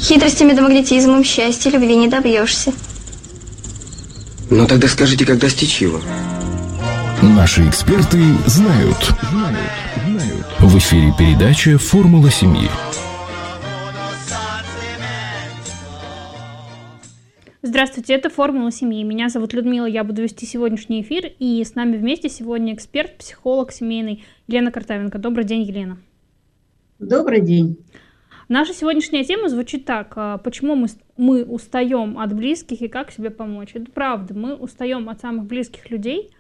Хитростями да магнетизмом счастья любви не добьешься. Ну тогда скажите, как достичь его? Наши эксперты знают. В эфире передача «Формула семьи». Здравствуйте, это «Формула семьи». Меня зовут Людмила, я буду вести сегодняшний эфир. И с нами вместе сегодня эксперт, психолог семейный Елена Картавенко. Добрый день, Елена. Добрый день. Наша сегодняшняя тема звучит так. Почему мы устаем от близких и как себе помочь? Это правда, мы устаем от самых близких людей,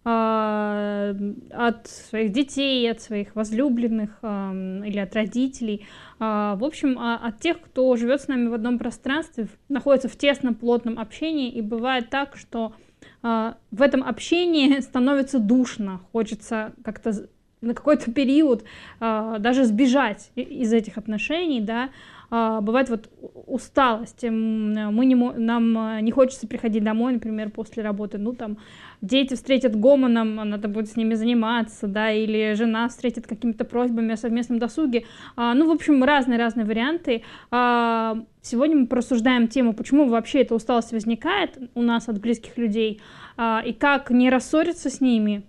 от своих детей, от своих возлюбленных или от родителей. В общем, от тех, кто живет с нами в одном пространстве, находится в тесном, плотном общении. И бывает так, что в этом общении становится душно, хочется как-то на какой-то период даже сбежать из этих отношений, да. Бывает вот усталость, нам не хочется приходить домой, например, после работы, ну там дети встретят гомоном, надо будет с ними заниматься, да, или жена встретит какими-то просьбами о совместном досуге, ну, в общем, разные варианты. Сегодня мы прорассуждаем тему, почему вообще эта усталость возникает у нас от близких людей, и как не рассориться с ними,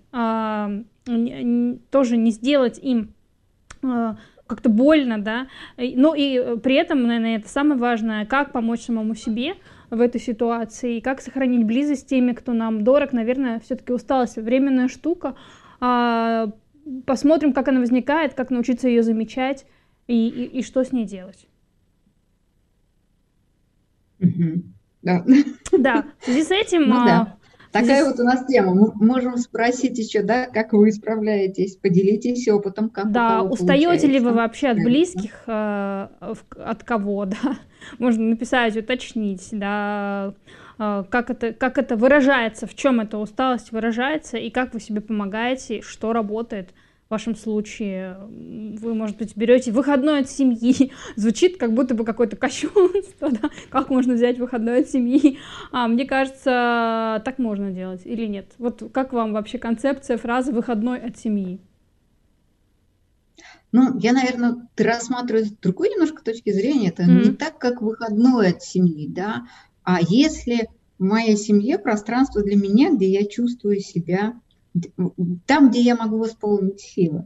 тоже не сделать им как-то больно, да, ну и при этом, наверное, это самое важное, как помочь самому себе в этой ситуации, как сохранить близость с теми, кто нам дорог. Наверное, все-таки усталость временная штука. Посмотрим, как она возникает, как научиться ее замечать и что с ней делать. Да. Да, в связи с этим... Ну, да. Такая вот у нас тема. Мы можем спросить еще, да, как вы справляетесь, поделитесь опытом, как да, у кого устаете получается. ли вы вообще от близких, от кого, да? Можно написать, уточнить, да, как это выражается, в чем эта усталость выражается, и как вы себе помогаете, что работает в вашем случае. Вы, может быть, берете выходной от семьи. Звучит как будто бы какое-то кощунство, да? Как можно взять выходной от семьи? Мне кажется, так можно делать или нет? Вот как вам вообще концепция, фраза «выходной от семьи»? Ну, я, наверное, рассматриваю с другой немножко точки зрения. Это не так, как выходной от семьи, да? А если в моей семье пространство для меня, где я чувствую себя, там, где я могу восполнить силы,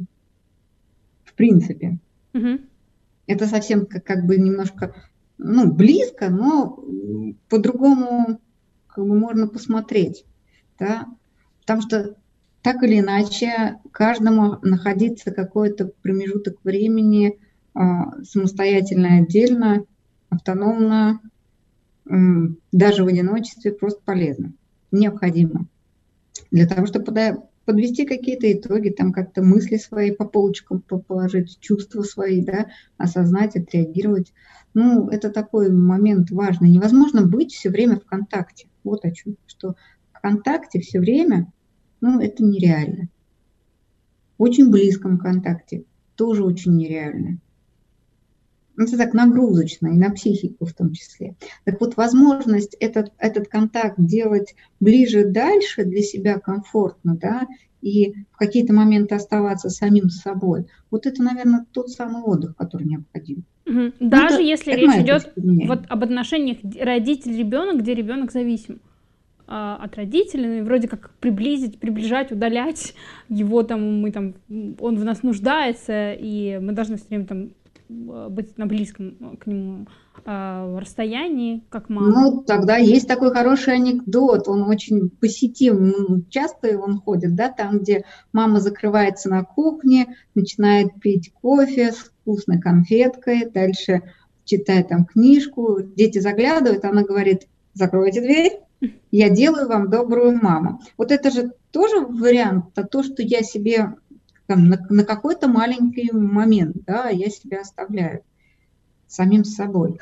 в принципе. Это совсем как бы немножко, ну, близко, но по-другому как бы можно посмотреть, да? Потому что так или иначе каждому находиться какой-то промежуток времени самостоятельно, отдельно, автономно, даже в одиночестве просто полезно, необходимо. Для того, чтобы подвести какие-то итоги, там как-то мысли свои по полочкам положить, чувства свои, да, осознать, отреагировать. Ну, это такой момент важный. Невозможно быть все время в контакте. Вот о чем. Что в контакте все время, ну, это нереально. В очень близком контакте тоже очень нереально. Это так нагрузочно, и на психику в том числе. Так вот, возможность этот контакт делать ближе, дальше, для себя комфортно, да, и в какие-то моменты оставаться самим собой, вот это, наверное, тот самый отдых, который необходим. Даже если речь идет вот об отношениях родитель-ребенок, где ребенок зависим от родителей, вроде как приближать, удалять его, там, он в нас нуждается, и мы должны все время там быть на близком к нему расстоянии, как мама. Ну, тогда есть такой хороший анекдот, он очень посетим, часто он ходит, да, там, где мама закрывается на кухне, начинает пить кофе с вкусной конфеткой, дальше читает там книжку, дети заглядывают, она говорит: закройте дверь, я делаю вам добрую маму. Вот это же тоже вариант, то, что я себе там, на какой-то маленький момент, да, я себя оставляю самим собой.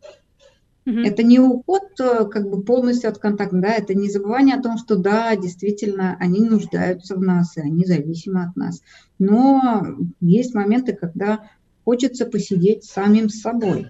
Это не уход как бы полностью от контакта, да, это не забывание о том, что да, действительно, они нуждаются в нас, и они зависимы от нас. Но есть моменты, когда хочется посидеть самим собой.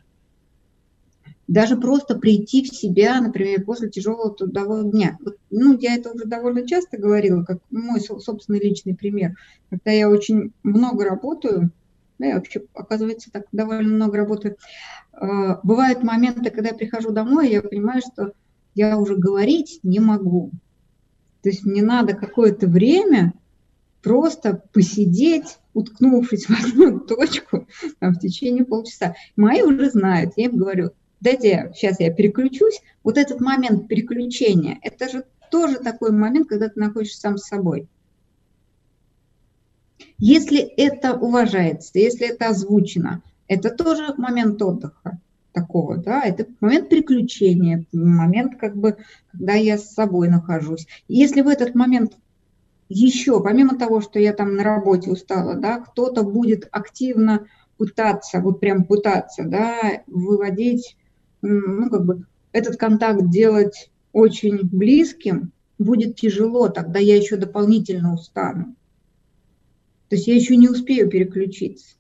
Даже просто прийти в себя, например, после тяжелого трудового дня. Ну, я это уже довольно часто говорила, как мой собственный личный пример. Когда я очень много работаю, Да, я вообще, оказывается, так довольно много работаю. Бывают моменты, когда я прихожу домой, и я понимаю, что я уже говорить не могу. То есть мне надо какое-то время просто посидеть, уткнувшись в одну точку там, в течение полчаса. Мои уже знают, я им говорю, дайте сейчас я переключусь. Вот этот момент переключения, это же тоже такой момент, когда ты находишься сам с собой. Если это уважается, если это озвучено, это тоже момент отдыха такого, да, это момент переключения, момент, как бы, когда я с собой нахожусь. Если в этот момент еще, помимо того, что я там на работе устала, да, кто-то будет активно пытаться, вот прям пытаться, да, выводить, ну, как бы, этот контакт делать очень близким, будет тяжело, тогда я еще дополнительно устану. То есть я еще не успею переключиться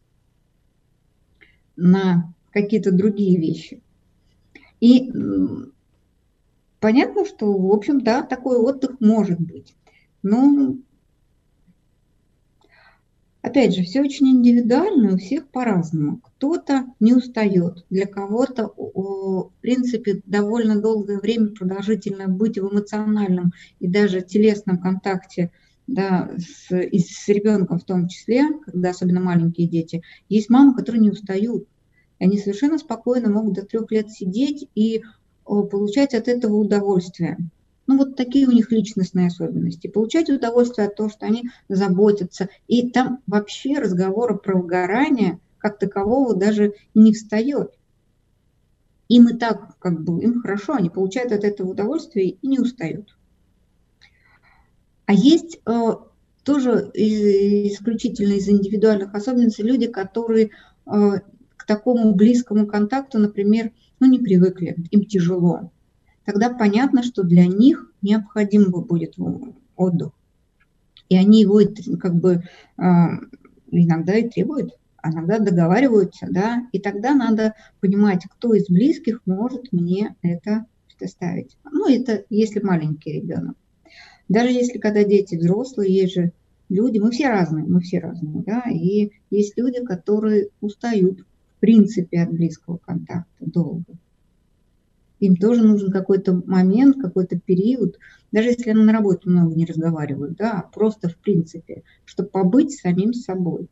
на какие-то другие вещи. И понятно, что, в общем, да, такой отдых может быть. Но, опять же, все очень индивидуально, у всех по-разному. Кто-то не устает, для кого-то, в принципе, довольно долгое время продолжительно быть в эмоциональном и даже телесном контакте, да, с ребенком в том числе, когда особенно маленькие дети, есть мамы, которые не устают. Они совершенно спокойно могут до 3 лет сидеть и получать от этого удовольствие. Ну, вот такие у них личностные особенности. Получать удовольствие от того, что они заботятся. И там вообще разговора про выгорание как такового даже не встает. Им и так, как бы, им хорошо, они получают от этого удовольствие и не устают. А есть тоже исключительно из индивидуальных особенностей люди, которые к такому близкому контакту, например, ну, не привыкли, им тяжело. Тогда понятно, что для них необходим будет отдых. И они его как бы иногда и требуют, а иногда договариваются, да, и тогда надо понимать, кто из близких может мне это предоставить. Ну, это если маленький ребенок. Даже если когда дети взрослые, есть же люди, мы все разные, да, и есть люди, которые устают, в принципе, от близкого контакта долго. Им тоже нужен какой-то момент, какой-то период, даже если они на работе много не разговаривают, да, просто в принципе, чтобы побыть самим собой.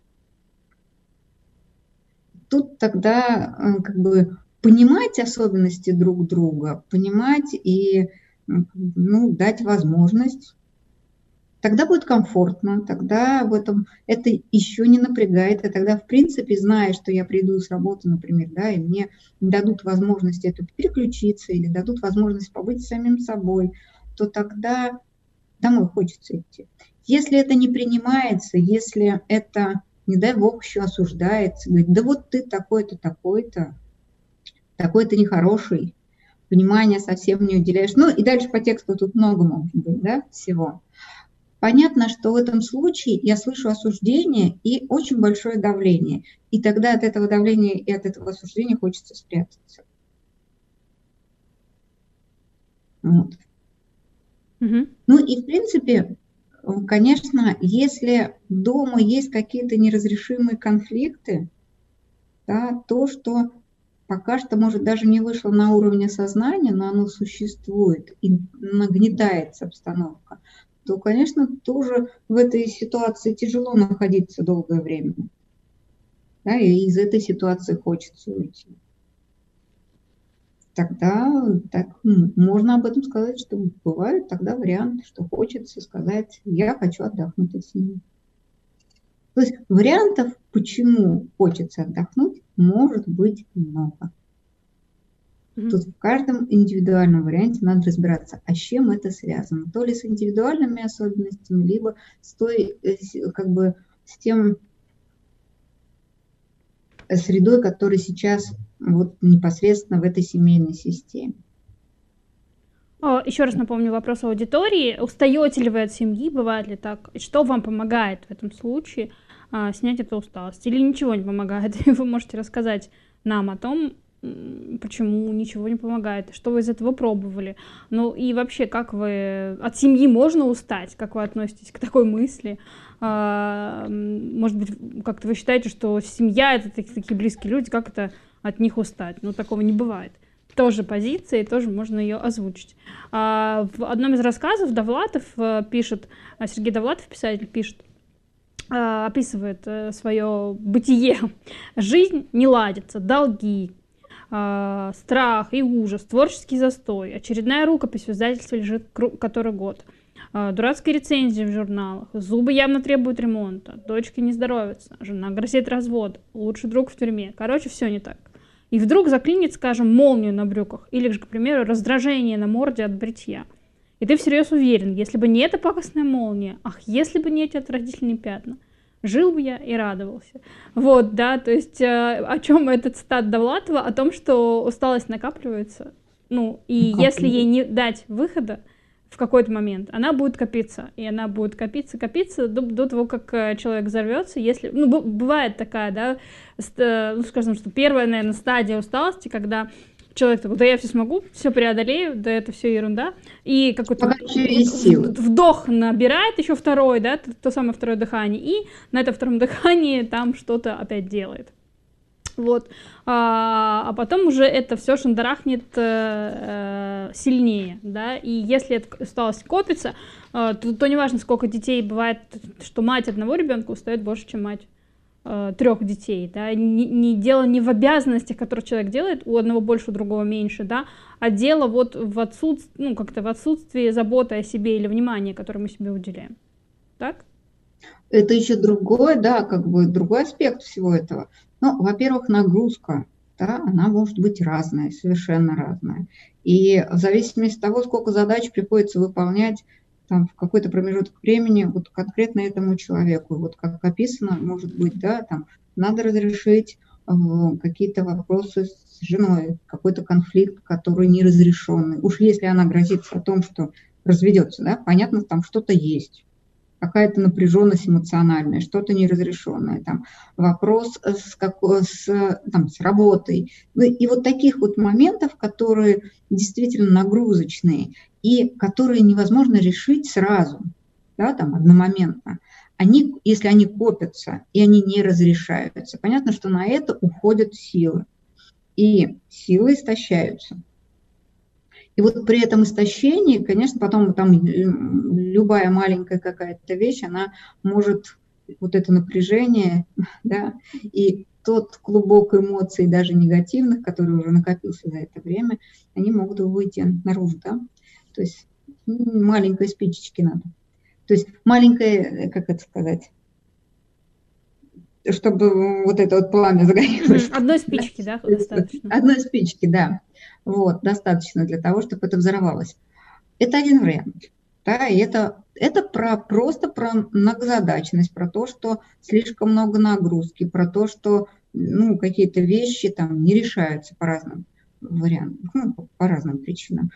Тут тогда как бы понимать особенности друг друга, понимать и дать возможность, тогда будет комфортно, тогда в этом это еще не напрягает, и тогда, в принципе, зная, что я приду с работы, например, да, и мне дадут возможность это переключиться или дадут возможность побыть самим собой, то тогда домой хочется идти. Если это не принимается, если это, не дай бог, еще осуждается, говорит, да вот ты такой-то, такой-то нехороший, внимания совсем не уделяешь. Ну и дальше по тексту тут много может быть, да, всего. Понятно, что в этом случае я слышу осуждение и очень большое давление. И тогда от этого давления и от этого осуждения хочется спрятаться. Вот. Ну и в принципе, конечно, если дома есть какие-то неразрешимые конфликты, да, то, что пока что, может, даже не вышло на уровне сознания, но оно существует и нагнетается обстановка, то, конечно, тоже в этой ситуации тяжело находиться долгое время. Да, и из этой ситуации хочется уйти. Тогда так, можно об этом сказать, что бывают тогда варианты, что хочется сказать, я хочу отдохнуть от семьи. То есть вариантов, почему хочется отдохнуть, может быть много. Тут в каждом индивидуальном варианте надо разбираться, а с чем это связано. То ли с индивидуальными особенностями, либо с той, как бы, с тем средой, которая сейчас вот непосредственно в этой семейной системе. Еще раз напомню вопрос аудитории. Устаете ли вы от семьи? Бывает ли так? И что вам помогает в этом случае снять эту усталость? Или ничего не помогает? И вы можете рассказать нам о том, почему ничего не помогает, что вы из этого пробовали. Ну и вообще, как вы... От семьи можно устать? Как вы относитесь к такой мысли? Может быть, как-то вы считаете, что семья — это такие близкие люди, как это от них устать? Ну, такого не бывает. Тоже позиция, и тоже можно ее озвучить. В одном из рассказов Довлатов пишет, Сергей Довлатов, писатель, пишет, описывает свое бытие. Жизнь не ладится, долги, страх и ужас, творческий застой, очередная рукопись в издательстве лежит который год, дурацкие рецензии в журналах, зубы явно требуют ремонта, дочки не здоровятся, жена грозит развод, лучший друг в тюрьме. Короче, все не так. И вдруг заклинит, скажем, молнию на брюках или же, к примеру, раздражение на морде от бритья. И ты всерьез уверен, если бы не эта пакостная молния, ах, если бы не эти отвратительные пятна, жил бы я и радовался. Вот, да, то есть о чем этот цитат Довлатова? О том, что усталость накапливается, ну, и если ей не дать выхода в какой-то момент, она будет копиться, и она будет копиться до того, как человек взорвется. Если, ну, бывает такая, да, ну, скажем, что первая, наверное, стадия усталости, когда человек такой, да я все смогу, все преодолею, да это все ерунда. И какой-то вдох набирает, еще второй, да, то самое второе дыхание, и на этом втором дыхании там что-то опять делает. Вот. А потом уже это все шандарахнет сильнее, да, и если эта усталость копится, то неважно, сколько детей бывает, что мать одного ребенка устает больше, чем мать 3 детей, да, дело не в обязанностях, которые человек делает, у одного больше, у другого меньше, да, а дело вот в отсутствии, ну, как-то в отсутствии заботы о себе или внимания, которое мы себе уделяем, так? Это еще другой, да, как бы другой аспект всего этого. Ну, во-первых, нагрузка, да, она может быть разная, совершенно разная. И в зависимости от того, сколько задач приходится выполнять там, в какой-то промежуток времени вот конкретно этому человеку, вот как описано, может быть, да, там надо разрешить какие-то вопросы с женой, какой-то конфликт, который неразрешенный. Уж если она грозится о том, что разведется, да, понятно, там что-то есть. Какая-то напряженность эмоциональная, что-то неразрешенное, там, вопрос с работой. И вот таких вот моментов, которые действительно нагрузочные и которые невозможно решить сразу, да, там, одномоментно, они, если они копятся и они не разрешаются, понятно, что на это уходят силы, и силы истощаются. И вот при этом истощении, конечно, потом там любая маленькая какая-то вещь, она может, вот это напряжение, да, и тот клубок эмоций, даже негативных, который уже накопился за это время, они могут выйти наружу, да. То есть маленькой спичечки надо. То есть маленькая, как это сказать, чтобы вот это вот пламя загорелось. Одной спички, да, достаточно. Одной спички, да. Вот, достаточно для того, чтобы это взорвалось. Это один вариант. Да, и это просто про многозадачность, про то, что слишком много нагрузки, про то, что ну, какие-то вещи там не решаются по разным вариантам, ну, по разным причинам.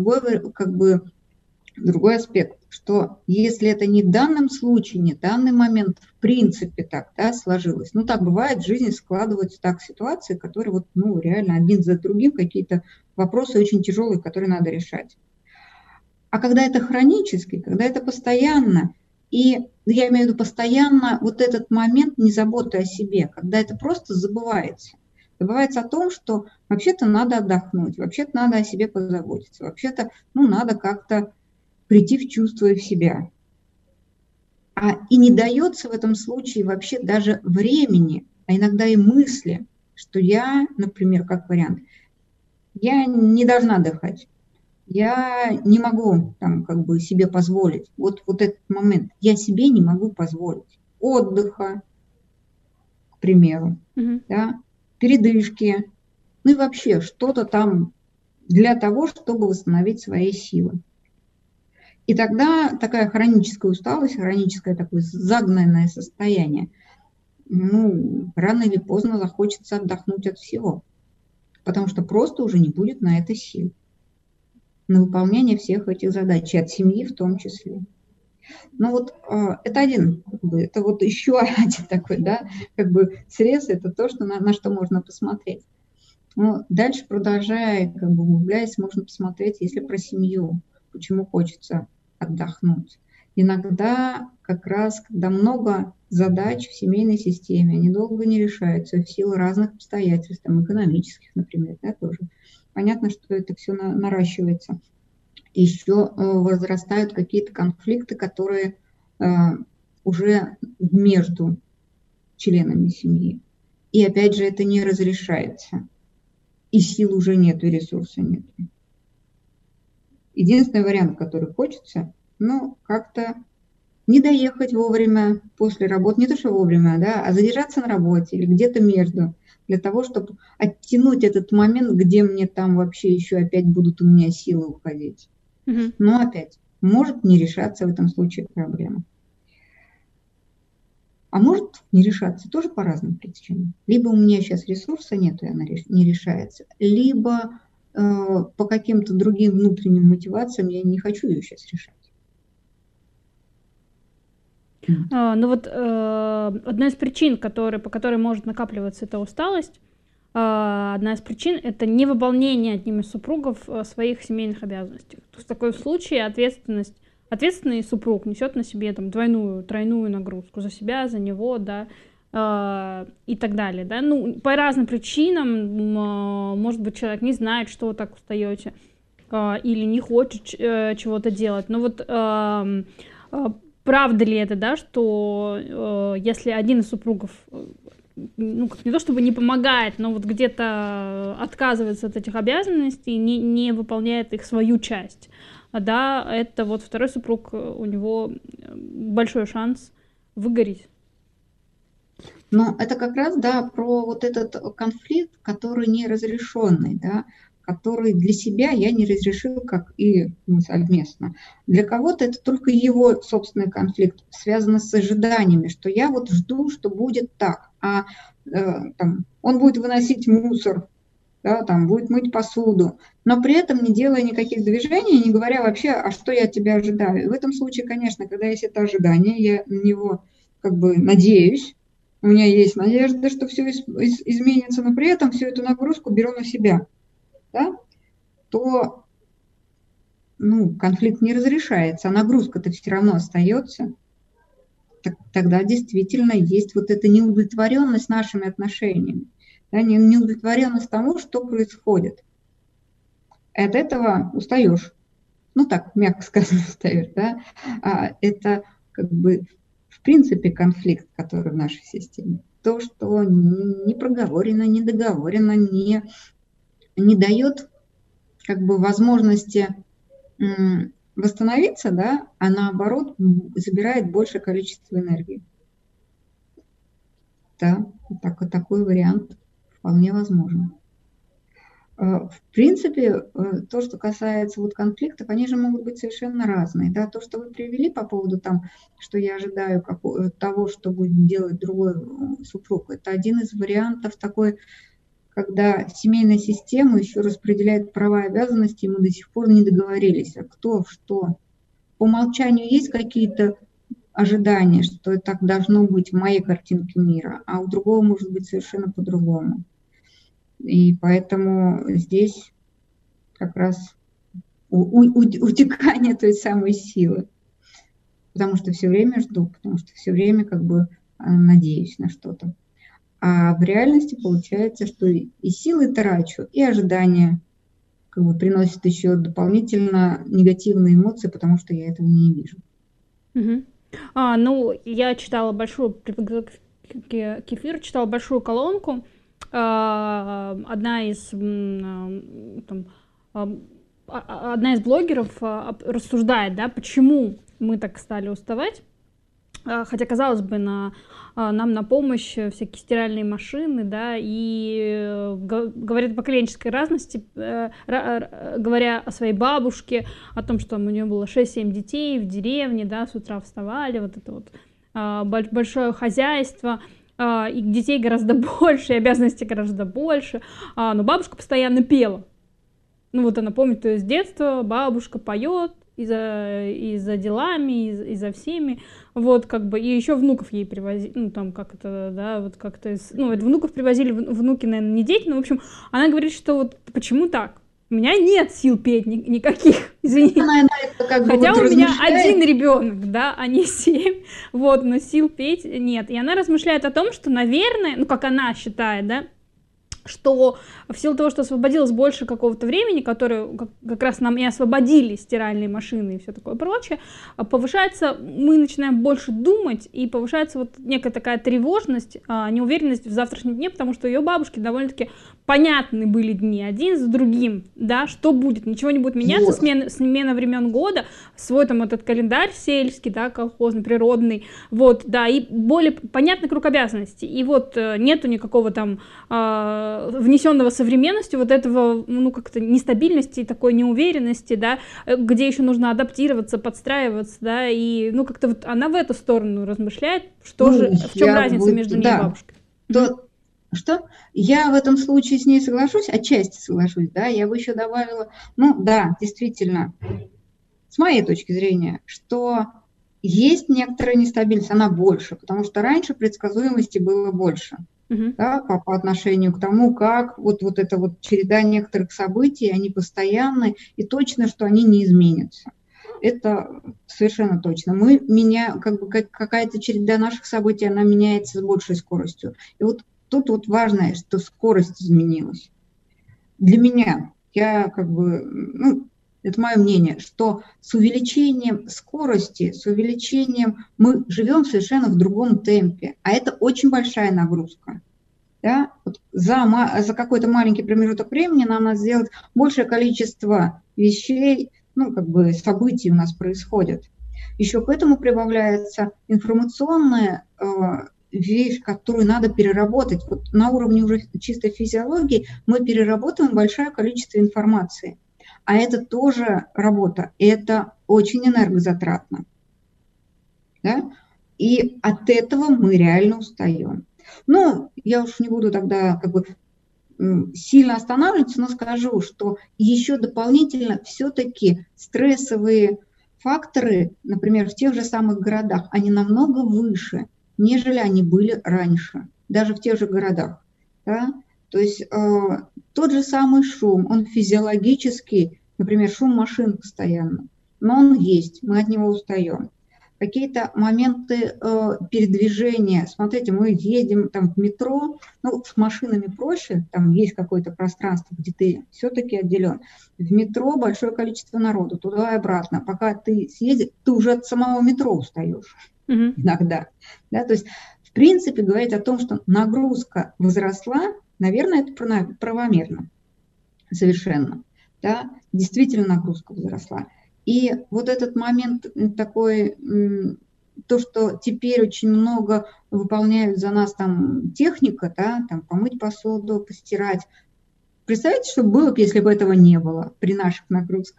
Другой аспект, что если это не в данном случае, не в данный момент, в принципе так, да, сложилось. Ну, так бывает, в жизни складываются так ситуации, которые вот, ну, реально один за другим какие-то вопросы очень тяжелые, которые надо решать. А когда это хронически, когда это постоянно, и я имею в виду постоянно вот этот момент незаботы о себе, когда это просто забывается. Забывается о том, что вообще-то надо отдохнуть, вообще-то надо о себе позаботиться, вообще-то, ну, надо как-то прийти в чувство и в себя. И не дается в этом случае вообще даже времени, а иногда и мысли, что я, например, как вариант, я не должна отдыхать, я не могу там, как бы себе позволить, вот этот момент, я себе не могу позволить отдыха, к примеру, да, передышки, ну и вообще что-то там для того, чтобы восстановить свои силы. И тогда такая хроническая усталость, хроническое такое загнанное состояние, ну, рано или поздно захочется отдохнуть от всего, потому что просто уже не будет на это сил, на выполнение всех этих задач, и от семьи в том числе. Ну вот это один, это вот еще один такой, да, как бы срез, это то, что на что можно посмотреть. Ну, дальше, продолжая, как бы углубляясь, можно посмотреть, если про семью, почему хочется отдохнуть. Иногда как раз, когда много задач в семейной системе, они долго не решаются в силу разных обстоятельств, там, экономических, например, да, тоже. Понятно, что это все наращивается. Еще возрастают какие-то конфликты, которые уже между членами семьи. И опять же, это не разрешается. И сил уже нет, и ресурса нет. Единственный вариант, который хочется, ну, как-то не доехать вовремя после работы, не то что вовремя, да, а задержаться на работе или где-то между, для того, чтобы оттянуть этот момент, где мне там вообще еще опять будут у меня силы уходить. Но опять, может не решаться в этом случае проблема. А может не решаться тоже по разным причинам. Либо у меня сейчас ресурса нет, и она не решается, либо по каким-то другим внутренним мотивациям я не хочу ее сейчас решать. Ну вот одна из причин, по которой может накапливаться эта усталость, одна из причин – это невыполнение одним из супругов своих семейных обязанностей. То есть в таком случае ответственный супруг несет на себе там двойную, тройную нагрузку за себя, за него, да, и так далее, да. Ну, по разным причинам, может быть, человек не знает, что вы так устаете, или не хочет чего-то делать. Но вот правда ли это, да, что если один из супругов, ну, как не то чтобы не помогает, но вот где-то отказывается от этих обязанностей, не выполняет их свою часть, да, это вот второй супруг, у него большой шанс выгореть. Ну, это как раз, да, про вот этот конфликт, который неразрешенный, да, который для себя я не разрешил, как и совместно. Для кого-то это только его собственный конфликт, связанный с ожиданиями, что я вот жду, что будет так, а там, он будет выносить мусор, да, там, будет мыть посуду, но при этом не делая никаких движений, не говоря вообще, а что я от тебя ожидаю. И в этом случае, конечно, когда есть это ожидание, я на него как бы надеюсь, у меня есть надежда, что все изменится, но при этом всю эту нагрузку беру на себя, да, то конфликт не разрешается, а нагрузка-то все равно остается. Тогда действительно есть вот эта неудовлетворенность нашими отношениями, да, неудовлетворенность тому, что происходит. От этого устаешь. Ну так, мягко сказано, устаешь, да. Это как бы в принципе конфликт, который в нашей системе. То, что не проговорено, не договорено, не дает как бы возможности восстановиться, да, а наоборот забирает большее количество энергии. Да, такой вариант вполне возможен. В принципе, то, что касается вот конфликтов, они же могут быть совершенно разные. Да? То, что вы привели по поводу там, что я ожидаю того, что будет делать другой супруг, это один из вариантов такой, когда семейная система еще распределяет права и обязанности, и мы до сих пор не договорились, а кто что. По умолчанию есть какие-то ожидания, что так должно быть в моей картинке мира, а у другого может быть совершенно по-другому. И поэтому здесь как раз утекание той самой силы. Потому что все время жду, потому что все время как бы надеюсь на что-то. А в реальности получается, что и силы трачу, и ожидания как бы приносят еще дополнительно негативные эмоции, потому что я этого не вижу. Ну, я читала Кефир читала большую колонку. Одна из блогеров рассуждает, да, почему мы так стали уставать, хотя, казалось бы, нам на помощь всякие стиральные машины, да, и говорит о поколенческой разности, говоря о своей бабушке, о том, что у нее было 6-7 детей в деревне, да, с утра вставали, вот это вот большое хозяйство, и детей гораздо больше, и обязанностей гораздо больше, но бабушка постоянно пела. Ну вот она помнит, то есть с детства бабушка поет, и за делами, и за всеми, вот, как бы, и еще внуков ей привозили, ну, там, как это, да, вот как-то, ну, это внуков привозили, внуки, наверное, не дети, но, в общем, она говорит, что вот почему так? У меня нет сил петь никаких, извините. Хотя у меня один ребенок, да, а не 7, вот, но сил петь нет. И она размышляет о том, что, наверное, ну, как она считает, да, что в силу того, что освободилось больше какого-то времени, которое как раз нам и освободили стиральные машины и все такое прочее, повышается, мы начинаем больше думать, и повышается вот некая такая тревожность, неуверенность в завтрашнем дне, потому что ее бабушке довольно-таки понятны были дни один за другим, да, что будет, ничего не будет меняться, вот. Смена времен года, свой там этот календарь сельский, да, колхозный, природный, вот, да, и более понятный круг обязанностей, и вот нету никакого там внесенного современностью вот этого, ну, как-то нестабильности и такой неуверенности, да, где еще нужно адаптироваться, подстраиваться, да, и, ну, как-то вот она в эту сторону размышляет, что же, в чем разница между ней и бабушкой. Что? Я в этом случае с ней соглашусь, отчасти соглашусь, да, я бы еще добавила, ну, да, действительно, с моей точки зрения, что есть некоторая нестабильность, она больше, потому что раньше предсказуемости было больше. Да, по отношению к тому, как вот эта вот череда некоторых событий, они постоянны, и точно, что они не изменятся. Это совершенно точно. Какая-то череда наших событий, она меняется с большей скоростью. И вот тут вот важно, что скорость изменилась. Для меня, это мое мнение, что с увеличением скорости, с увеличением мы живем совершенно в другом темпе, а это очень большая нагрузка. Да? Вот за какой-то маленький промежуток времени нам надо сделать большее количество вещей, событий у нас происходят. Еще к этому прибавляется информационная вещь, которую надо переработать. Вот на уровне уже чистой физиологии мы перерабатываем большое количество информации. А это тоже работа, это очень энергозатратно. Да? И от этого мы реально устаем. Ну, я уж не буду тогда сильно останавливаться, но скажу, что еще дополнительно все-таки стрессовые факторы, например, в тех же самых городах, они намного выше, нежели они были раньше, даже в тех же городах. Да? То есть тот же самый шум, он физиологический, например, шум машин постоянно, но он есть, мы от него устаем. Какие-то моменты передвижения, смотрите, мы едем там в метро, с машинами проще, там есть какое-то пространство, где ты все-таки отделен. В метро большое количество народу, туда и обратно. Пока ты съездишь, ты уже от самого метро устаешь иногда. Да? То есть, в принципе, говорить о том, что нагрузка возросла, наверное, это правомерно совершенно. Да? Действительно нагрузка возросла. И вот этот момент такой, то, что теперь очень много выполняют за нас там техника, да, там помыть посуду, постирать. Представляете, что было бы, если бы этого не было при наших нагрузках?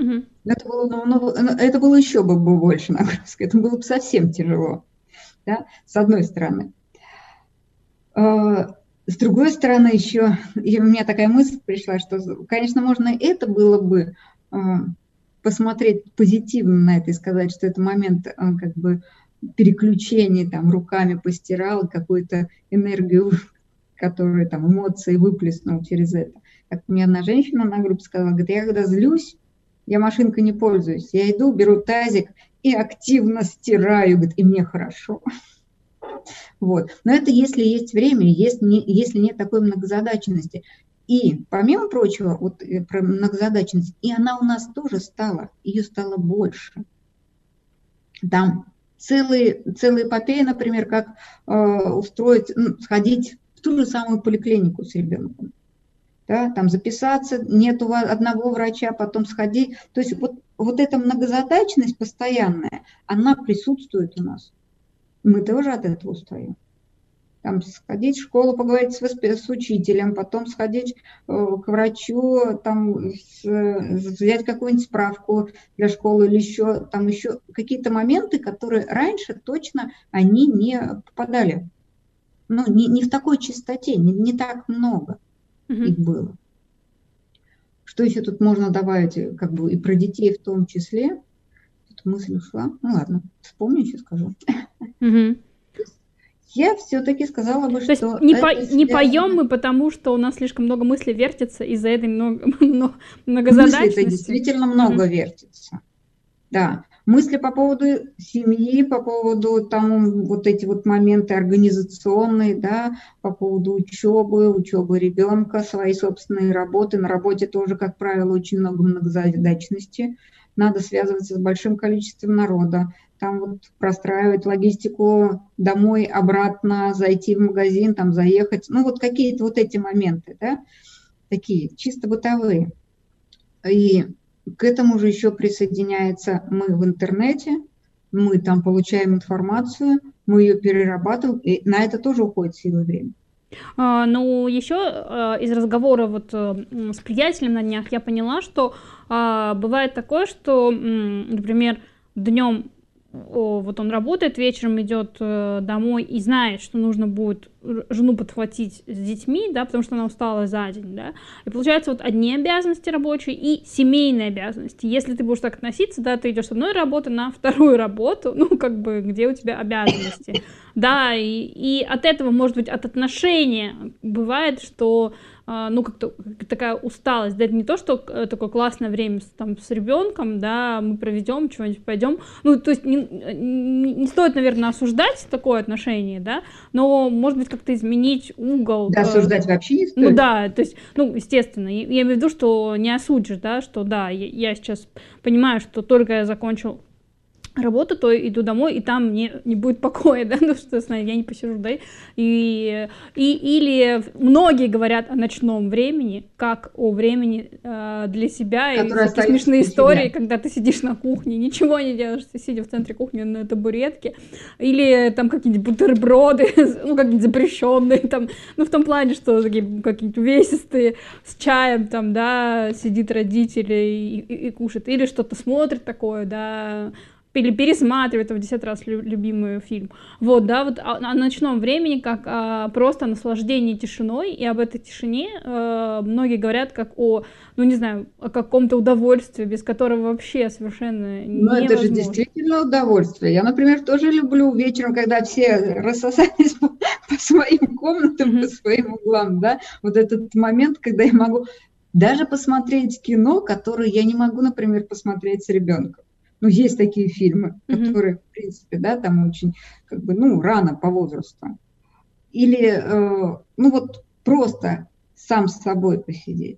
Это было еще бы больше нагрузки, это было бы совсем тяжело, да, с одной стороны. С другой стороны еще, и у меня такая мысль пришла, что, конечно, можно это было бы посмотреть позитивно на это и сказать, что это момент переключения, там, руками постирал, какую-то энергию, которую там эмоции выплеснул через это. Как мне одна женщина на группе сказала, говорит, я когда злюсь, я машинкой не пользуюсь, я иду, беру тазик и активно стираю, говорит, и мне хорошо. Вот. Но это если есть время, если нет такой многозадаченности. И, помимо прочего, вот про многозадачность, и она у нас тоже стала, ее стало больше. Там целые эпопеи, например, как сходить в ту же самую поликлинику с ребенком. Да, там записаться, нет у вас одного врача, потом сходить. То есть вот эта многозадачность постоянная, она присутствует у нас. Мы тоже от этого устаем. Там сходить в школу, поговорить с учителем, потом сходить к врачу, там взять какую-нибудь справку для школы или еще какие-то моменты, которые раньше точно они не попадали. Не в такой частоте, не так много их было. Что еще тут можно добавить, как бы и про детей в том числе? Тут мысль ушла. Ну ладно, вспомню, еще скажу. Мгм. Я все-таки сказала бы, То есть что не это поем связано. мы, потому что у нас слишком много мыслей вертится из-за этой Мысли-то многозадачности. действительно Мгм. много вертится. Да, мысли по поводу семьи, по поводу там вот эти вот моменты организационные, да, по поводу учебы ребенка, своей собственной работы. На работе тоже, как правило, очень много многозадачности. Надо связываться с большим количеством народа. Там вот простраивать логистику домой, обратно, зайти в магазин, там заехать. Ну вот какие-то вот эти моменты, да, такие чисто бытовые. И к этому же еще присоединяется мы в интернете, мы там получаем информацию, мы ее перерабатываем, и на это тоже уходит сила и время. Ну, еще из разговора вот с приятелем на днях я поняла, что бывает такое, что, например, днем вот он работает, вечером идет домой и знает, что нужно будет жену подхватить с детьми, да, потому что она устала за день, да, и получается вот одни обязанности рабочие и семейные обязанности. Если ты будешь так относиться, да, ты идешь с одной работы на вторую работу, ну, как бы, где у тебя обязанности, да, и от этого, может быть, от отношения бывает, что ну, как-то такая усталость, да, это не то, что такое классное время там с ребенком, да, мы проведем, чего-нибудь пойдем, ну, то есть не стоит, наверное, осуждать такое отношение, да, но, может быть, как-то изменить угол. Да, осуждать вообще не стоит. Ну, да, то есть, ну, естественно, я имею в виду, что не осудишь, да, что, да, я сейчас понимаю, что только я закончу работу, то иду домой, и там мне не будет покоя, да, ну, что, я не посижу, да, или многие говорят о ночном времени, как о времени для себя, и такие смешные истории, когда ты сидишь на кухне, ничего не делаешь, ты сидя в центре кухни на табуретке, или там какие-нибудь бутерброды, ну, как-нибудь запрещенные, там, ну, в том плане, что такие какие-нибудь увесистые, с чаем, там, да, сидит родители и кушает, или что-то смотрит такое, да, или пересматривать в 10 раз любимый фильм. Вот, да, вот о ночном времени как просто наслаждение тишиной, и об этой тишине многие говорят как о, ну, не знаю, о каком-то удовольствии, без которого вообще совершенно невозможно. Ну, это же действительно удовольствие. Я, например, тоже люблю вечером, когда все рассосались по своим комнатам, по своим углам, да, вот этот момент, когда я могу даже посмотреть кино, которое я не могу, например, посмотреть с ребенком. Ну, есть такие фильмы, которые, в принципе, да, там очень, как бы, ну, рано по возрасту. Или, ну, вот просто сам с собой посидеть.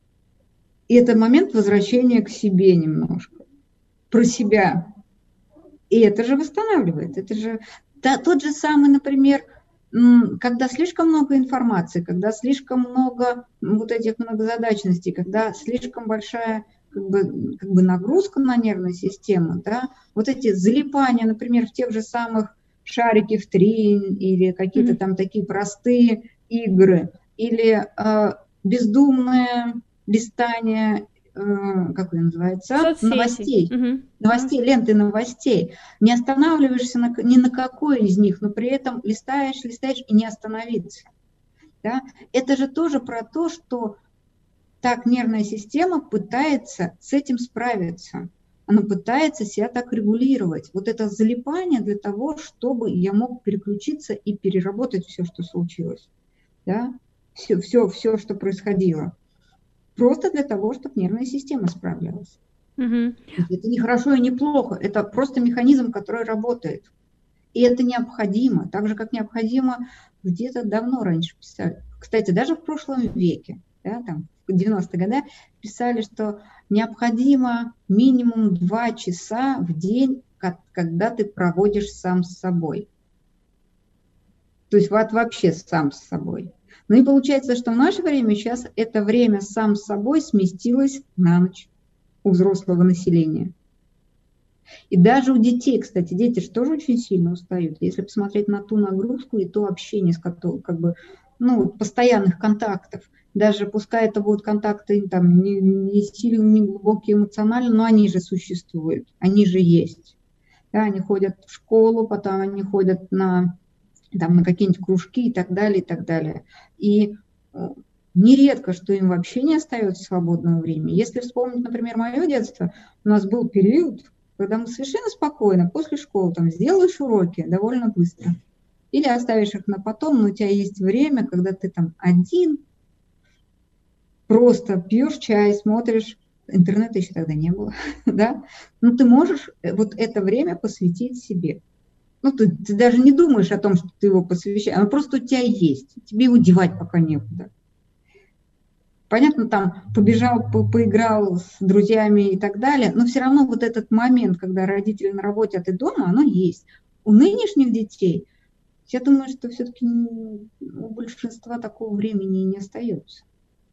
И это момент возвращения к себе немножко, про себя. И это же восстанавливает. Это же тот же самый, например, когда слишком много информации, когда слишком много вот этих многозадачностей, когда слишком большая как бы нагрузка на нервную систему, да, вот эти залипания, например, в тех же самых шарики в 3 или какие-то там такие простые игры, или бездумное листание, как это называется, соцсети. Новостей, ленты новостей. Не останавливаешься ни на какой из них, но при этом листаешь и не остановиться. Да? Это же тоже про то, что так нервная система пытается с этим справиться. Она пытается себя так регулировать. Вот это залипание для того, чтобы я мог переключиться и переработать все, что случилось. Да? Все, что происходило. Просто для того, чтобы нервная система справлялась. Это не хорошо и не плохо. Это просто механизм, который работает. И это необходимо. Так же, как необходимо где-то давно раньше писали. Кстати, даже в прошлом веке. Да, там, в 90-е годы писали, что необходимо минимум 2 часа в день, когда ты проводишь сам с собой. То есть вот вообще сам с собой. Ну и получается, что в наше время сейчас это время сам с собой сместилось на ночь у взрослого населения. И даже у детей, кстати, дети же тоже очень сильно устают. Если посмотреть на ту нагрузку и то общение, с которым, как бы, ну, постоянных контактов, даже пускай это будут контакты там, не сильно, не глубокие эмоционально, но они же существуют, они же есть. Да, они ходят в школу, потом они ходят на какие-нибудь кружки и так далее, и так далее. И нередко, что им вообще не остается свободного времени. Если вспомнить, например, мое детство, у нас был период, когда мы совершенно спокойно после школы там сделаешь уроки довольно быстро. Или оставишь их на потом, но у тебя есть время, когда ты там один, просто пьешь чай, смотришь, интернета еще тогда не было, да? Но ты можешь вот это время посвятить себе. Ну, ты даже не думаешь о том, что ты его посвящаешь, оно просто у тебя есть, тебе его девать пока некуда. Понятно, там побежал, поиграл с друзьями и так далее, но все равно вот этот момент, когда родители на работе, а ты дома, оно есть. У нынешних детей, я думаю, что все-таки у большинства такого времени не остается.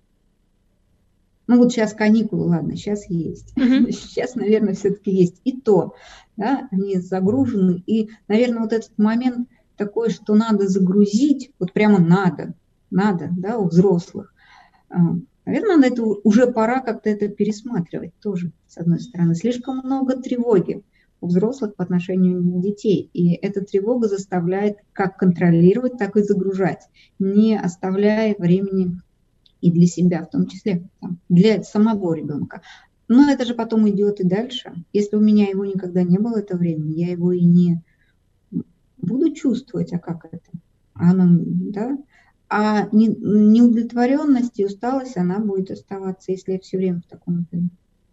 Ну вот сейчас каникулы, ладно, сейчас есть. Сейчас, наверное, все-таки есть. И то, да, они загружены. И, наверное, вот этот момент такой, что надо загрузить, вот прямо надо, да, у взрослых. Наверное, это уже пора как-то это пересматривать тоже, с одной стороны. Слишком много тревоги у взрослых по отношению к детей. И эта тревога заставляет как контролировать, так и загружать, не оставляя времени и для себя, в том числе там, для самого ребенка. Но это же потом идет и дальше. Если у меня его никогда не было, это времени, я его и не буду чувствовать, а как это? Да? А неудовлетворенность и усталость, она будет оставаться, если я все время в таком режиме.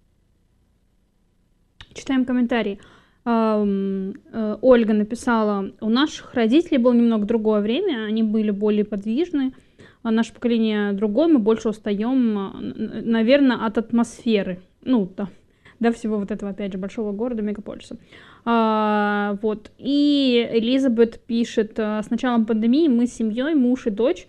Читаем комментарий. Ольга написала: у наших родителей было немного другое время, они были более подвижны, а наше поколение другое, мы больше устаем, наверное, от атмосферы, ну, до всего вот этого, опять же, большого города, мегаполиса. Вот. И Элизабет пишет: с началом пандемии мы с семьей, муж и дочь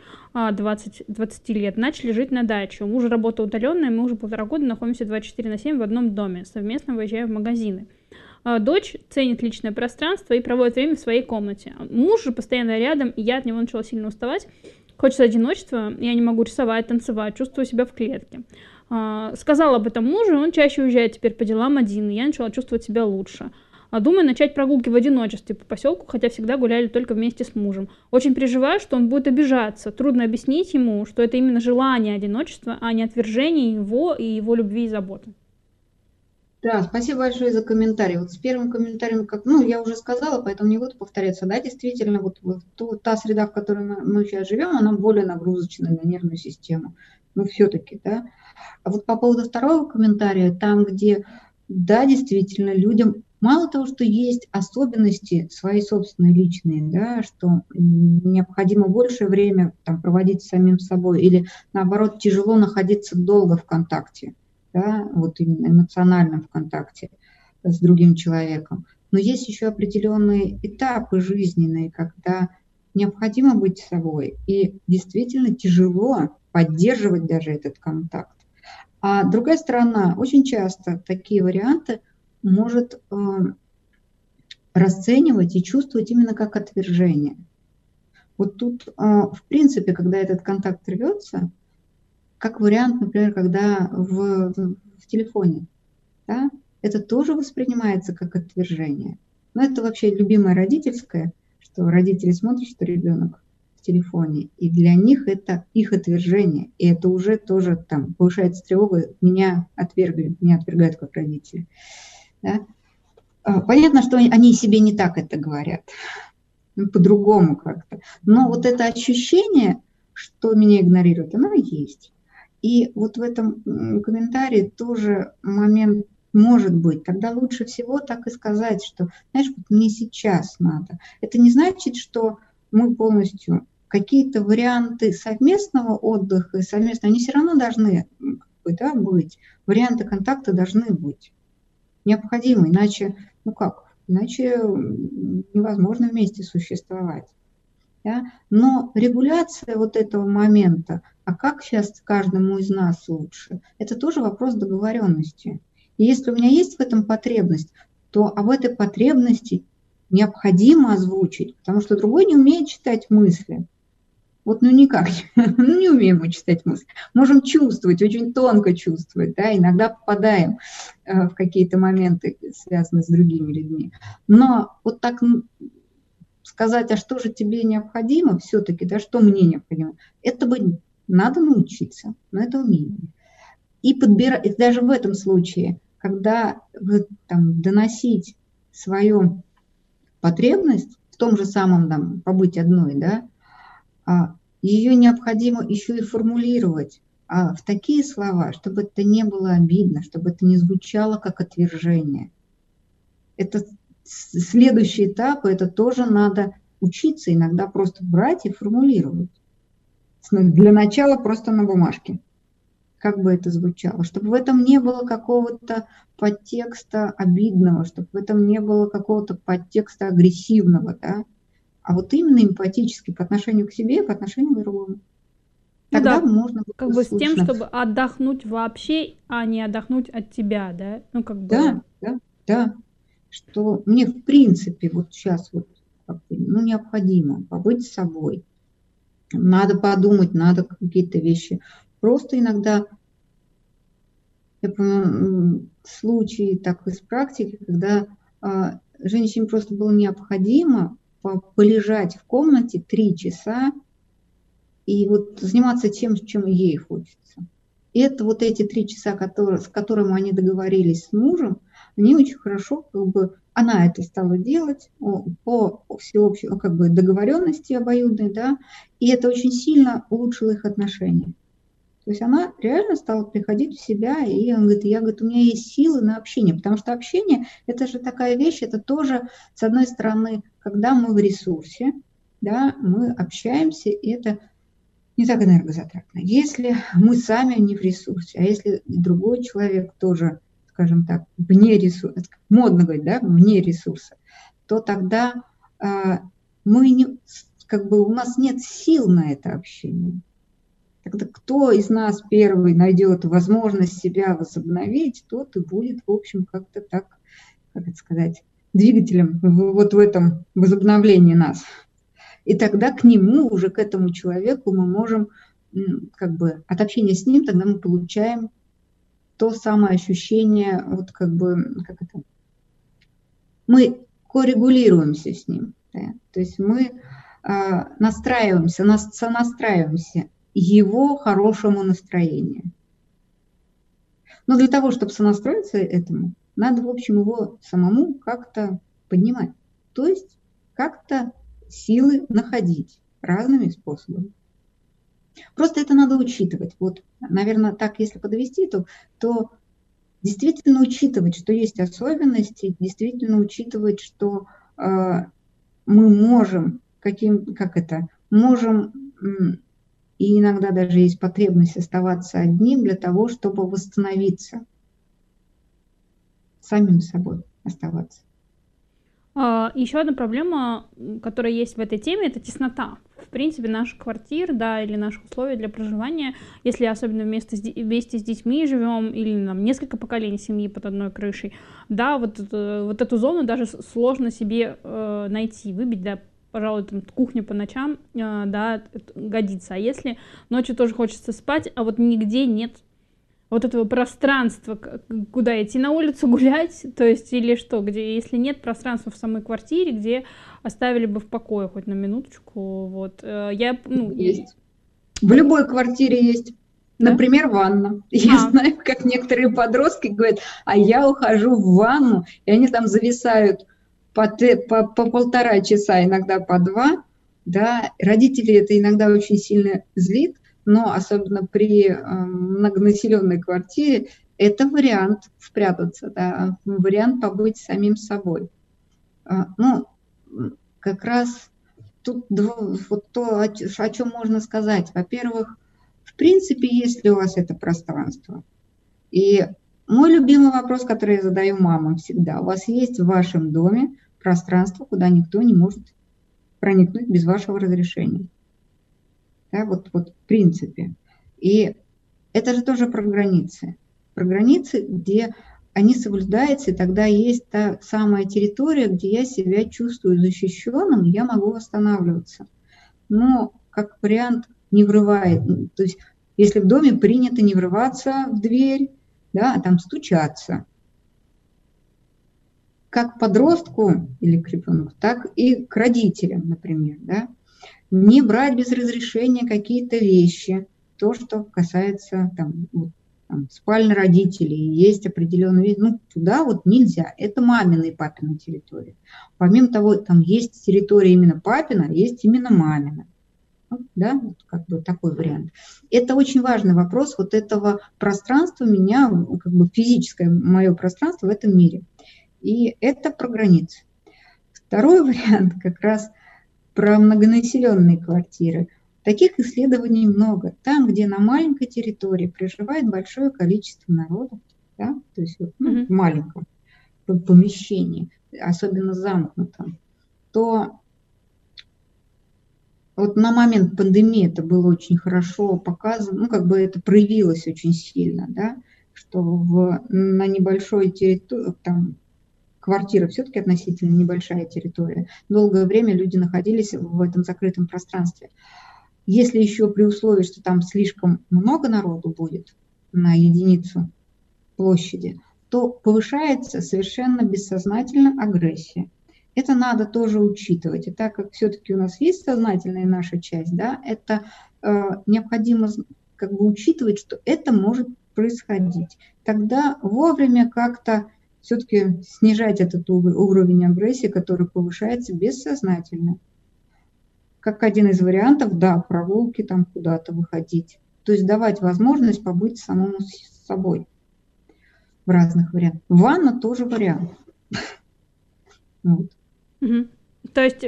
20 лет, начали жить на даче. У мужа работа удаленная, мы уже 1,5 года находимся 24/7 в одном доме, совместно выезжаем в магазины. Дочь ценит личное пространство и проводит время в своей комнате. Муж же постоянно рядом, и я от него начала сильно уставать. Хочется одиночества, я не могу рисовать, танцевать, чувствую себя в клетке. Сказала об этом мужу, он чаще уезжает теперь по делам один, и я начала чувствовать себя лучше. Думаю начать прогулки в одиночестве по поселку, хотя всегда гуляли только вместе с мужем. Очень переживаю, что он будет обижаться. Трудно объяснить ему, что это именно желание одиночества, а не отвержение его и его любви и заботы. Да, спасибо большое за комментарий. Вот с первым комментарием, я уже сказала, поэтому не буду повторяться. Да, действительно, вот та среда, в которой мы сейчас живем, она более нагрузочная на нервную систему. Но все-таки, да. А вот по поводу второго комментария, там, где, да, действительно, людям мало того, что есть особенности свои собственные личные, да, что необходимо большее время там проводить с самим собой, или наоборот тяжело находиться долго в контакте. Да, вот именно эмоциональном в контакте с другим человеком. Но есть еще определенные этапы жизненные, когда необходимо быть собой, и действительно тяжело поддерживать даже этот контакт. А другая сторона, очень часто такие варианты может расценивать и чувствовать именно как отвержение. Вот тут, в принципе, когда этот контакт рвется, как вариант, например, когда в телефоне, да, это тоже воспринимается как отвержение. Но это вообще любимое родительское, что родители смотрят, что ребенок в телефоне, и для них это их отвержение. И это уже тоже там повышается тревога, меня отвергают как родители. Да? Понятно, что они себе не так это говорят, по-другому как-то. Но вот это ощущение, что меня игнорируют, оно есть. И вот в этом комментарии тоже момент может быть. Тогда лучше всего так и сказать, что, знаешь, вот мне сейчас надо. Это не значит, что мы полностью какие-то варианты совместного отдыха, они все равно должны быть. Варианты контакта должны быть. Необходимы, иначе, иначе невозможно вместе существовать. Да? Но регуляция вот этого момента, а как сейчас каждому из нас лучше, это тоже вопрос договоренности. И если у меня есть в этом потребность, то об этой потребности необходимо озвучить, потому что другой не умеет читать мысли. Вот никак, не умеем мы читать мысли. Можем чувствовать, очень тонко чувствовать, да, иногда попадаем в какие-то моменты, связанные с другими людьми. Но вот так сказать, а что же тебе необходимо все-таки, да, что мне необходимо, это бы Надо научиться, но это умение. И подбирать, даже в этом случае, когда вы там доносить свою потребность в том же самом там побыть одной, да, ее необходимо еще и формулировать в такие слова, чтобы это не было обидно, чтобы это не звучало как отвержение. Это следующий этап, и это тоже надо учиться иногда просто брать и формулировать. Для начала просто на бумажке. Как бы это звучало, чтобы в этом не было какого-то подтекста обидного, чтобы в этом не было какого-то подтекста агрессивного, да? А вот именно эмпатически по отношению к себе и по отношению к другому. Тогда да, можно как бы с тем, чтобы отдохнуть вообще, а не отдохнуть от тебя, да? Ну, как бы... Да. Что мне, в принципе, вот сейчас вот, необходимо побыть с собой. Надо подумать, надо какие-то вещи. Просто иногда, я помню, случаи так из практики, когда женщине просто было необходимо полежать в комнате 3 часа и вот заниматься тем, чем ей хочется. И это вот эти 3 часа, с которыми они договорились с мужем, они очень хорошо, как бы, она это стала делать по всеобщей, как бы, договоренности обоюдной, да, и это очень сильно улучшило их отношения. То есть она реально стала приходить в себя, и он говорит, у меня есть силы на общение, потому что общение – это же такая вещь, это тоже, с одной стороны, когда мы в ресурсе, да, мы общаемся, и это не так энергозатратно. Если мы сами не в ресурсе, а если другой человек тоже, скажем так, вне ресурса, модно говорить, да, вне ресурса, то тогда мы не, как бы у нас нет сил на это общение. Тогда кто из нас первый найдет возможность себя возобновить, тот и будет, в общем, как-то так, как это сказать, двигателем вот в этом возобновлении нас. И тогда к нему, уже к этому человеку мы можем, как бы, от общения с ним, тогда мы получаем то самое ощущение, вот как бы, как это, мы коррегулируемся с ним, да? То есть мы сонастраиваемся его хорошему настроению. Но для того, чтобы сонастроиться этому, надо, в общем, его самому как-то поднимать. То есть как-то силы находить разными способами. Просто это надо учитывать. Вот, наверное, так, если подвести, то действительно учитывать, что есть особенности, действительно учитывать, что мы можем, можем, и иногда даже есть потребность оставаться одним для того, чтобы восстановиться, самим собой оставаться. Еще одна проблема, которая есть в этой теме, это теснота. В принципе, наших квартир, да, или наших условий для проживания, если особенно вместе с детьми живем, или нам несколько поколений семьи под одной крышей, да, вот эту зону даже сложно себе найти, выбить, да, пожалуй, там кухня по ночам, да, годится. А если ночью тоже хочется спать, а вот нигде нет вот этого пространства, куда идти на улицу гулять, то есть, или что, где, если нет пространства в самой квартире, где оставили бы в покое хоть на минуточку, вот, есть. В любой квартире есть, да? Например, ванна. Я знаю, как некоторые подростки говорят, а я ухожу в ванну, и они там зависают по 1,5 часа, иногда по 2, да, родители это иногда очень сильно злит, но особенно при многонаселенной квартире это вариант спрятаться, да, вариант побыть самим собой. Как раз тут вот то, о чем можно сказать. Во-первых, в принципе, есть ли у вас это пространство? И мой любимый вопрос, который я задаю мамам всегда. У вас есть в вашем доме пространство, куда никто не может проникнуть без вашего разрешения? Да, вот в принципе. И это же тоже про границы. Про границы, где они соблюдаются, и тогда есть та самая территория, где я себя чувствую защищенным, я могу восстанавливаться. Но как вариант не врывает. То есть если в доме принято не врываться в дверь, да, а там стучаться. Как подростку или к ребенку, так и к родителям, например, да. Не брать без разрешения какие-то вещи, то, что касается спальни родителей, есть определенный вид, туда вот нельзя, это мамина и папина территория. Помимо того, там есть территория именно папина, есть именно мамина. Да, вот как бы такой вариант. Это очень важный вопрос вот этого пространства меня, как бы физическое мое пространство в этом мире. И это про границы. Второй вариант как раз про многонаселенные квартиры. Таких исследований много. Там, где на маленькой территории проживает большое количество народа, да, то есть в маленьком помещении, особенно замкнутом, то вот на момент пандемии это было очень хорошо показано, как бы это проявилось очень сильно, да, что на небольшой территории, там квартира все-таки относительно небольшая территория, долгое время люди находились в этом закрытом пространстве. Если еще при условии, что там слишком много народу будет на единицу площади, то повышается совершенно бессознательно агрессия. Это надо тоже учитывать. И так как все-таки у нас есть сознательная наша часть, да, это необходимо как бы учитывать, что это может происходить. Тогда вовремя как-то все-таки снижать этот уровень агрессии, который повышается бессознательно. Как один из вариантов, да, прогулки там куда-то выходить. То есть давать возможность побыть самому с собой в разных вариантах. Ванна тоже вариант. Вот. То есть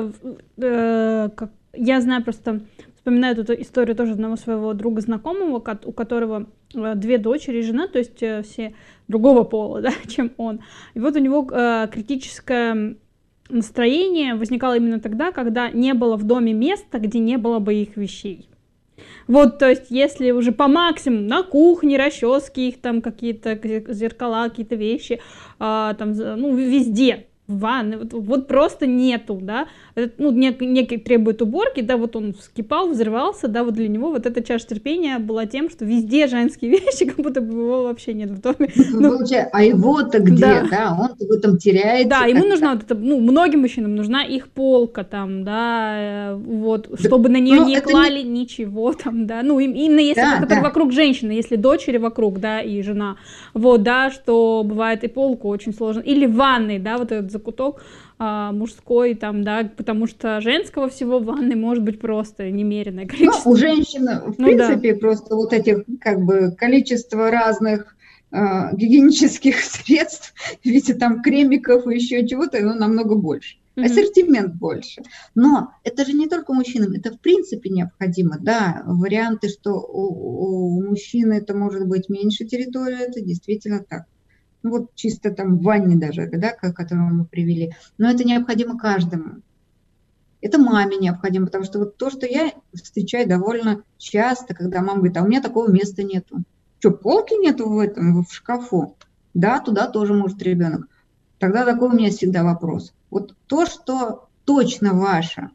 я знаю, просто вспоминаю эту историю тоже одного своего друга знакомого, у которого 2 дочери и жена, то есть все другого пола, да, чем он. И вот у него критическое настроение возникало именно тогда, когда не было в доме места, где не было бы их вещей. Вот, то есть, если уже по максимуму на кухне расчески, их там какие-то зеркала, какие-то вещи, там, везде, в ванной, вот просто нету, да, это, некий требует уборки, да, вот он вскипал, взрывался, да, вот для него вот эта чаша терпения была тем, что везде женские вещи, как будто бы его вообще нет в доме. А его-то где, да, он-то в этом теряется. Да, ему нужна вот это, многим мужчинам нужна их полка там, да, вот, чтобы на нее не клали ничего там, да, именно если вокруг женщины, если дочери вокруг, да, и жена, вот, да, что бывает и полку очень сложно, или в ванной, да, вот этот закуток мужской там, да, потому что женского всего в ванной может быть просто немереное количество. У женщин, в принципе, просто вот этих, как бы, количество разных гигиенических средств, в виде там кремиков и еще чего-то, намного больше. Ассортимент больше. Но это же не только мужчинам, это в принципе необходимо. Да, варианты, что у мужчины это может быть меньше территория, это действительно так. Вот чисто там в ванне даже, да, которую мы привели. Но это необходимо каждому. Это маме необходимо, потому что вот то, что я встречаю довольно часто, когда мама говорит, а у меня такого места нету. Что, полки нету в шкафу? Да, туда тоже может ребенок. Тогда такой у меня всегда вопрос. Вот то, что точно ваше,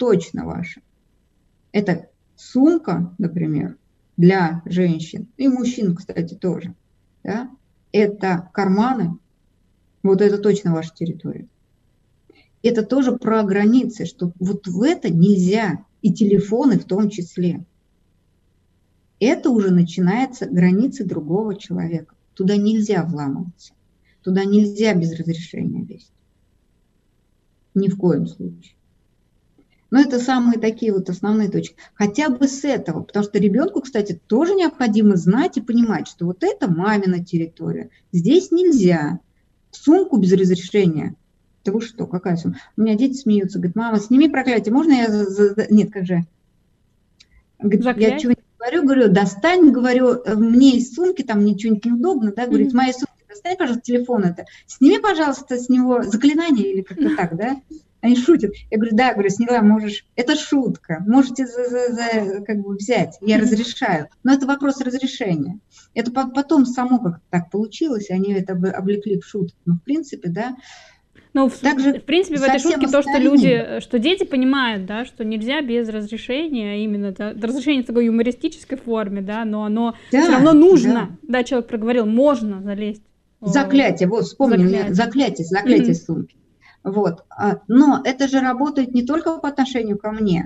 это сумка, например, для женщин, и мужчин, кстати, тоже, да? Это карманы, вот это точно ваша территория. Это тоже про границы, что вот в это нельзя, и телефоны в том числе. Это уже начинается границы другого человека. Туда нельзя вламываться, туда нельзя без разрешения лезть. Ни в коем случае. Но это самые такие вот основные точки. Хотя бы с этого, потому что ребенку, кстати, тоже необходимо знать и понимать, что вот это мамина территория. Здесь нельзя. Сумку без разрешения. Да вы что, какая сумка? У меня дети смеются, говорят, мама, сними проклятие, можно я... Нет, как же? Говорит, я чего-нибудь говорю, достань, говорю, мне из сумки, там мне что-нибудь неудобно, да, говорит, в моей сумке достань, пожалуйста, телефон это, сними, пожалуйста, с него заклинание или как-то так, да? Они шутят. Я говорю, да, сняла, можешь. Это шутка. Можете как бы взять. Я разрешаю. Но это вопрос разрешения. Это потом само как-то так получилось. Они это облекли в шутку. Но в принципе, да. Ну, в принципе, в этой шутке то, что дети понимают, да, что нельзя без разрешения, именно разрешение в такой юмористической форме, да, но оно все равно нужно. Да, человек проговорил, можно залезть. Заклятие, вот вспомнили, заклятие сумки. Вот. Но это же работает не только по отношению ко мне.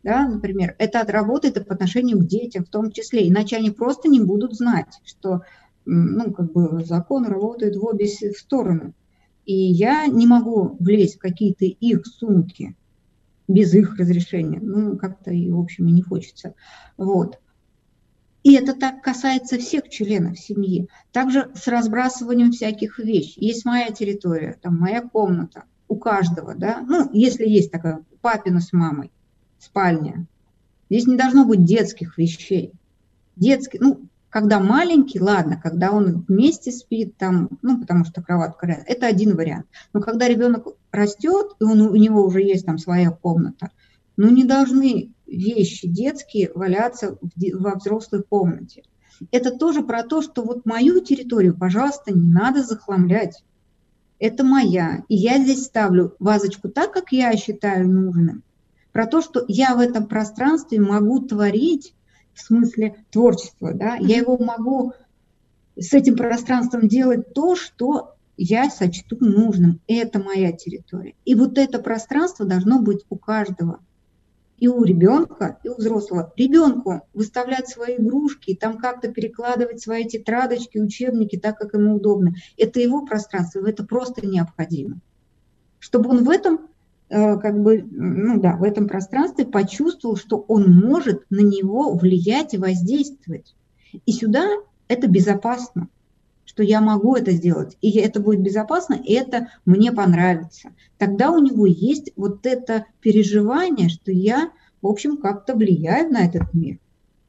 да, например, это отработает и по отношению к детям в том числе, иначе они просто не будут знать, что ну, как бы закон работает в обе стороны. И я не могу влезть в какие-то их сумки без их разрешения. Ну, как-то, в общем, и не хочется. Вот. И это так касается всех членов семьи. Также с разбрасыванием всяких вещей. Есть моя территория, там моя комната у каждого, да. Ну, если есть такая папина с мамой, спальня. Здесь не должно быть детских вещей. Детские, ну, когда маленький, ладно, когда он вместе спит, там, ну, потому что кроватка рядом, это один вариант. Но когда ребенок растет, и у него уже есть там своя комната, ну, не должны вещи детские валяться во взрослой комнате. Это тоже про то, что вот мою территорию, пожалуйста, не надо захламлять. Это моя. И я здесь ставлю вазочку так, как я считаю нужным. Про то, что я в этом пространстве могу творить, в смысле творчества, да, я его могу с этим пространством делать то, что я сочту нужным. Это моя территория. И вот это пространство должно быть у каждого. И у ребенка, и у взрослого. Ребенку выставлять свои игрушки, там как-то перекладывать свои тетрадочки, учебники так, как ему удобно. Это его пространство, это просто необходимо. Чтобы он в этом, как бы, ну да, в этом пространстве почувствовал, что он может на него влиять и воздействовать. И сюда это безопасно, что я могу это сделать, и это будет безопасно, и это мне понравится. Тогда у него есть вот это переживание, что я, в общем, как-то влияю на этот мир.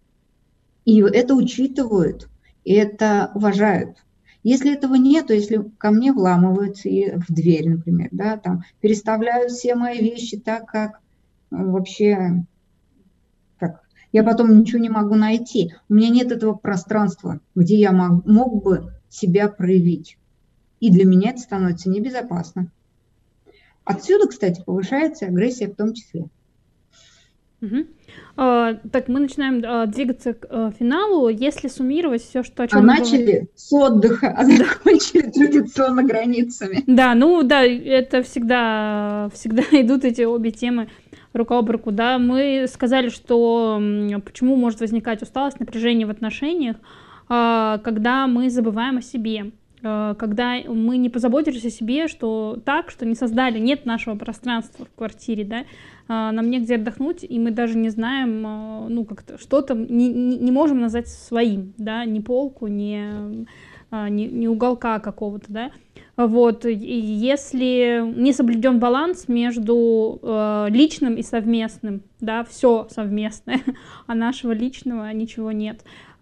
И это учитывают, и это уважают. Если этого нет, то если ко мне вламываются в дверь, например, да, там, переставляют все мои вещи так, как вообще... Я потом ничего не могу найти. У меня нет этого пространства, где я мог бы себя проявить. И для меня это становится небезопасно. Отсюда, кстати, повышается агрессия в том числе. Так, мы начинаем двигаться к финалу. Если суммировать все, что о чем мы начали с отдыха, а закончили традиционно границами. Да, ну да, это всегда идут эти обе темы рука об руку, да. Мы сказали, что почему может возникать усталость, напряжение в отношениях, когда мы забываем о себе, когда мы не позаботились о себе, что не создали, нет нашего пространства в квартире, да, нам негде отдохнуть, и мы даже не знаем, ну, как-то что-то не можем назвать своим, да, ни полку, ни уголка какого-то, да. Вот, и если не соблюден баланс между личным и совместным, да, все совместное, а нашего личного ничего нет.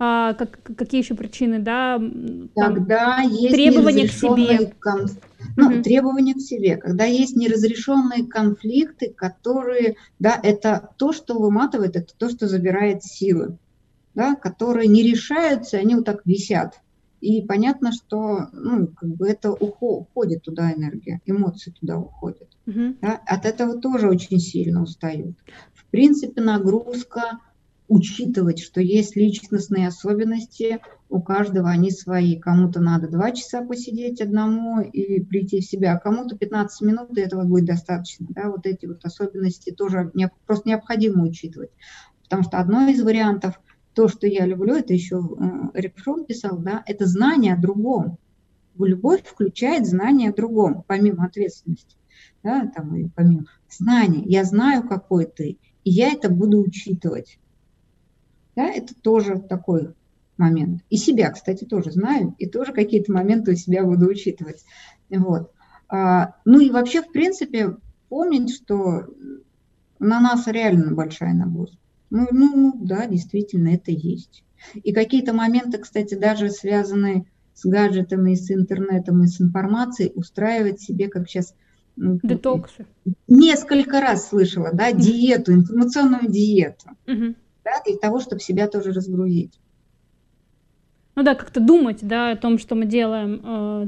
Какие еще причины, да? Когда есть требования к себе. Требования к себе, когда есть неразрешенные конфликты, которые, да, это то, что выматывает, это то, что забирает силы, да, которые не решаются, они вот так висят. И понятно, что ну, как бы это уходит туда энергия, эмоции туда уходят. Да? От этого тоже очень сильно устают. В принципе, нагрузка, учитывать, что есть личностные особенности, у каждого они свои. Кому-то надо 2 часа посидеть одному и прийти в себя, а кому-то 15 минут, и этого будет достаточно. Да? Вот эти вот особенности тоже просто необходимо учитывать. Потому что одно из вариантов, то, что я люблю, это еще Эрик Фром писал, да, это знание о другом. Любовь включает знание о другом, помимо ответственности. Да, там, и помимо знания. Я знаю, какой ты, и я это буду учитывать. Да, это тоже такой момент. И себя, кстати, тоже знаю, и тоже какие-то моменты у себя буду учитывать. Вот. Ну и вообще, в принципе, помнить, что на нас реально большая нагрузка. Ну, да, действительно, это есть. И какие-то моменты, кстати, даже связанные с гаджетами, и с интернетом, и с информацией, устраивать себе, как сейчас... Детоксы. Несколько раз слышала, да, диету, информационную диету. Да, для того, чтобы себя тоже разгрузить. Ну да, как-то думать, да, о том, что мы делаем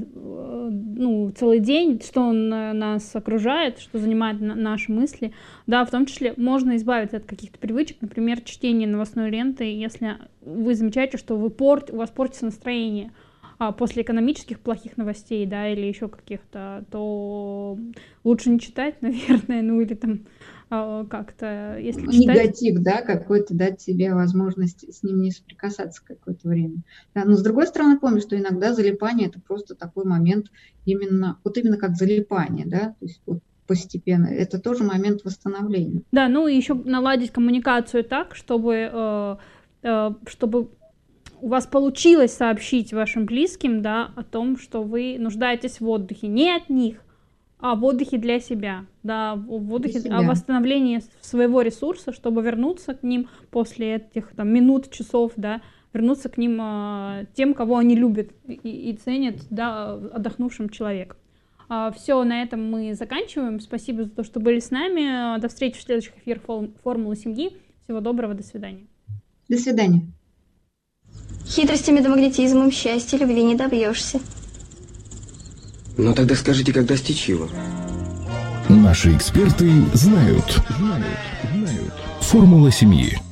ну, целый день, что нас окружает, что занимает наши мысли. Да, в том числе можно избавиться от каких-то привычек, например, чтение новостной ленты, если вы замечаете, что у вас портится настроение после экономических плохих новостей, да, или еще каких-то, то лучше не читать, наверное, ну или там как-то, если читать. Негатив, да, какой-то, дать себе возможность с ним не соприкасаться какое-то время. Да, но с другой стороны, помню, что иногда залипание – это просто такой момент именно как залипание, да, то есть вот постепенно. Это тоже момент восстановления. Да, ну и еще наладить коммуникацию так, чтобы у вас получилось сообщить вашим близким, да, о том, что вы нуждаетесь в отдыхе. Не от них, а в отдыхе для себя, да, в отдыхе, о восстановлении своего ресурса, чтобы вернуться к ним после этих там, минут, часов, да, вернуться к ним тем, кого они любят и ценят, да, отдохнувшим человеком. Все, на этом мы заканчиваем. Спасибо за то, что были с нами. До встречи в следующих эфирах «Формулы семьи». Всего доброго, до свидания. До свидания. Хитростями да магнетизмом счастья, любви не добьешься. Ну тогда скажите, как достичь его? Наши эксперты знают. Формула семьи.